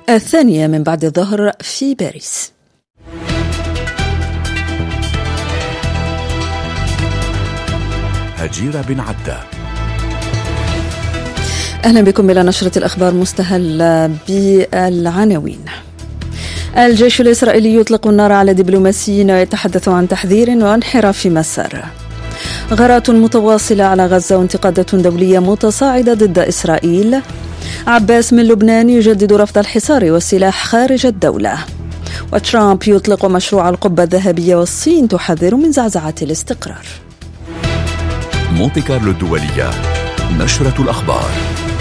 الثانية من بعد الظهر في باريس. هجيرة بن عدة. أهلا بكم إلى نشرة الأخبار مستهلة بالعناوين. الجيش الإسرائيلي يطلق النار على دبلوماسيين ويتحدث عن تحذير وانحراف مسار. غارات متواصلة على غزة وانتقادات دولية متصاعدة ضد إسرائيل. عباس من لبنان يجدد رفض الحصار والسلاح خارج الدولة. وترامب يطلق مشروع القبة الذهبية والصين تحذر من زعزعة الاستقرار. مونتي كارلو الدولية، نشرة الأخبار.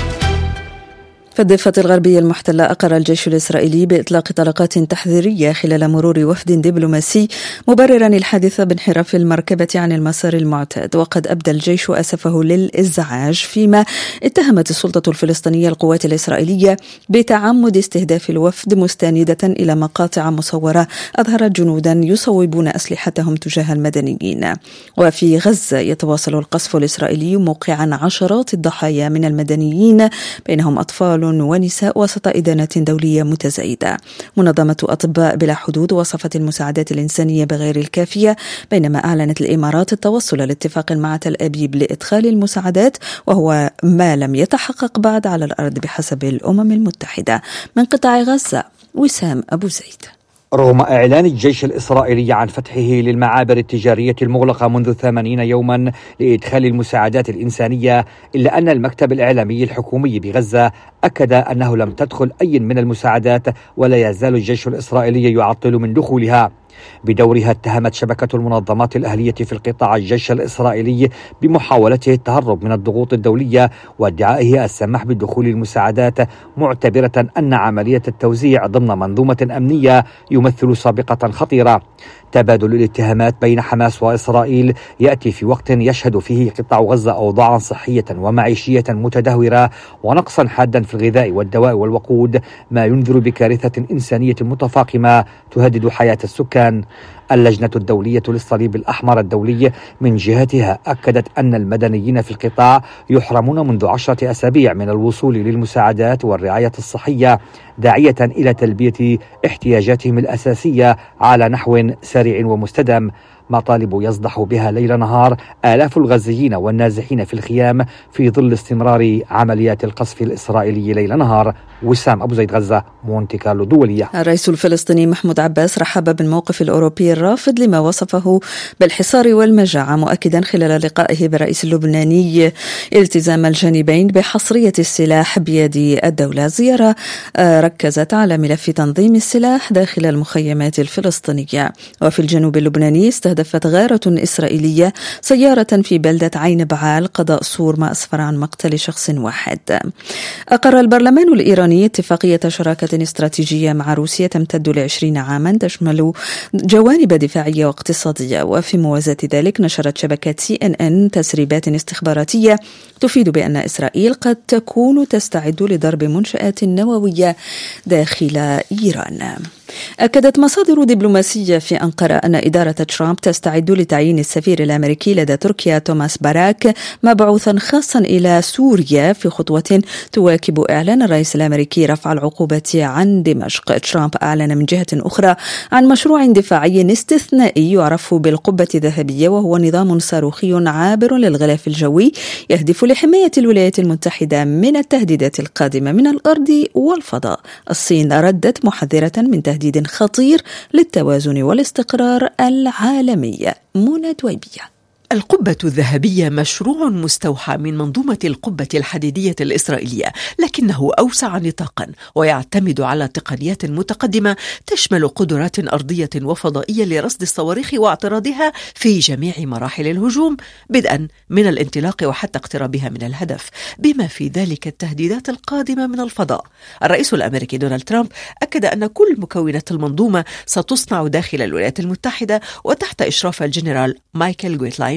في الضفة الغربية المحتلة أقر الجيش الإسرائيلي بإطلاق طلقات تحذيرية خلال مرور وفد دبلوماسي مبررا الحادث بانحراف المركبة عن المسار المعتاد. وقد أبدى الجيش أسفه للإزعاج، فيما اتهمت السلطة الفلسطينية القوات الإسرائيلية بتعمد استهداف الوفد، مستندة إلى مقاطع مصورة أظهرت جنودا يصوبون أسلحتهم تجاه المدنيين. وفي غزة يتواصل القصف الإسرائيلي موقعا عشرات الضحايا من المدنيين بينهم أطفال ونساء وسط إدانة دولية متزايدة. منظمة أطباء بلا حدود وصفت المساعدات الإنسانية بغير الكافية، بينما أعلنت الإمارات التوصل لاتفاق مع تل أبيب لإدخال المساعدات، وهو ما لم يتحقق بعد على الأرض بحسب الأمم المتحدة. من قطاع غزة، وسام أبو زيد. رغم إعلان الجيش الإسرائيلي عن فتحه للمعابر التجارية المغلقة منذ 80 يوما لإدخال المساعدات الإنسانية، إلا أن المكتب الإعلامي الحكومي بغزة أكد أنه لم تدخل أي من المساعدات، ولا يزال الجيش الإسرائيلي يعطل من دخولها. بدورها اتهمت شبكة المنظمات الأهلية في القطاع الجيش الإسرائيلي بمحاولته التهرب من الضغوط الدولية وادعائه السماح بدخول المساعدات، معتبرة أن عملية التوزيع ضمن منظومة أمنية يمثل سابقة خطيرة. تبادل الاتهامات بين حماس وإسرائيل يأتي في وقت يشهد فيه قطاع غزة أوضاعا صحية ومعيشية متدهورة ونقصا حادا في الغذاء والدواء والوقود، ما ينذر بكارثة إنسانية متفاقمة تهدد حياة السكان. اللجنة الدولية للصليب الأحمر الدولي من جهتها أكدت أن المدنيين في القطاع يحرمون منذ 10 أسابيع من الوصول للمساعدات والرعاية الصحية، داعية إلى تلبية احتياجاتهم الأساسية على نحو سريع ومستدام. مطالب يصدح بها ليل نهار آلاف الغزيين والنازحين في الخيام في ظل استمرار عمليات القصف الإسرائيلي ليل نهار. وسام أبو زيد، غزة، مونتي كارلو الدولية. الرئيس الفلسطيني محمود عباس رحب بالموقف الأوروبي الرافض لما وصفه بالحصار والمجاعة، مؤكدا خلال لقائه بالرئيس اللبناني التزام الجانبين بحصرية السلاح بيد الدولة. زيارة ركزت على ملف تنظيم السلاح داخل المخيمات الفلسطينية. وفي الجنوب اللبناني استهدفت غارة إسرائيلية سيارة في بلدة عين بعال قضاء صور، ما أسفر عن مقتل شخص واحد. أقر البرلمان الإيراني اتفاقية شراكة استراتيجية مع روسيا تمتد ل20 عاما تشمل جوانب دفاعية واقتصادية. وفي موازاة ذلك نشرت شبكة CNN تسريبات استخباراتية تفيد بأن إسرائيل قد تكون تستعد لضرب منشآت نووية داخل إيران. أكدت مصادر دبلوماسية في أنقرة أن إدارة ترامب تستعد لتعيين السفير الأمريكي لدى تركيا توماس باراك مبعوثا خاصا إلى سوريا، في خطوة تواكب إعلان الرئيس الأمريكي رفع العقوبة عن دمشق. ترامب أعلن من جهة أخرى عن مشروع دفاعي استثنائي يعرف بالقبة الذهبية، وهو نظام صاروخي عابر للغلاف الجوي يهدف لحماية الولايات المتحدة من التهديدات القادمة من الأرض والفضاء. الصين ردت محذرة من تهديد خطير للتوازن والاستقرار العالمي. منى دويبية. القبة الذهبية مشروع مستوحى من منظومة القبة الحديدية الإسرائيلية، لكنه أوسع نطاقا ويعتمد على تقنيات متقدمة تشمل قدرات أرضية وفضائية لرصد الصواريخ واعتراضها في جميع مراحل الهجوم، بدءا من الانطلاق وحتى اقترابها من الهدف، بما في ذلك التهديدات القادمة من الفضاء. الرئيس الأمريكي دونالد ترامب أكد أن كل مكونات المنظومة ستصنع داخل الولايات المتحدة وتحت إشراف الجنرال مايكل غويتلاين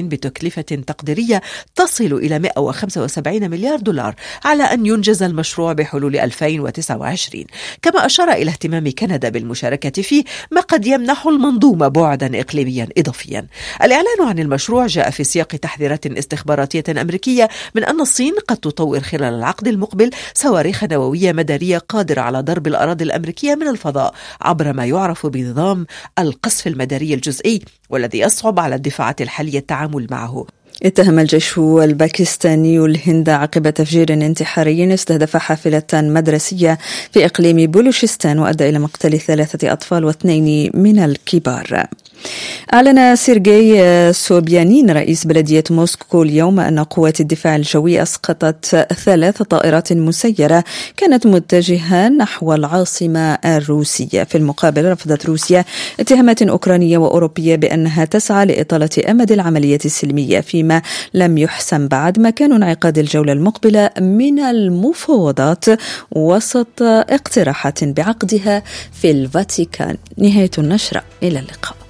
بتكلفة تقديرية تصل إلى 175 مليار دولار على أن ينجز المشروع بحلول 2029. كما أشار إلى اهتمام كندا بالمشاركة فيه، ما قد يمنح المنظومة بعدا إقليميا إضافيا. الإعلان عن المشروع جاء في سياق تحذيرات استخباراتية أمريكية من أن الصين قد تطور خلال العقد المقبل صواريخ نووية مدارية قادرة على ضرب الأراضي الأمريكية من الفضاء عبر ما يعرف بنظام القصف المداري الجزئي، والذي يصعب على الدفاعات الحالية التعامل معه. اتهم الجيش الباكستاني الهند عقب تفجير انتحاري استهدف حافلة مدرسية في إقليم بلوشستان وأدى إلى مقتل 3 أطفال و2 من الكبار. أعلن سيرجي سوبيانين رئيس بلدية موسكو اليوم أن قوات الدفاع الجوي أسقطت 3 طائرات مسيرة كانت متجهة نحو العاصمة الروسية. في المقابل رفضت روسيا اتهامات أوكرانية وأوروبية بأنها تسعى لإطالة أمد العملية السلمية، فيما لم يحسم بعد مكان انعقاد الجولة المقبلة من المفاوضات وسط اقتراحات بعقدها في الفاتيكان. نهاية النشرة، إلى اللقاء.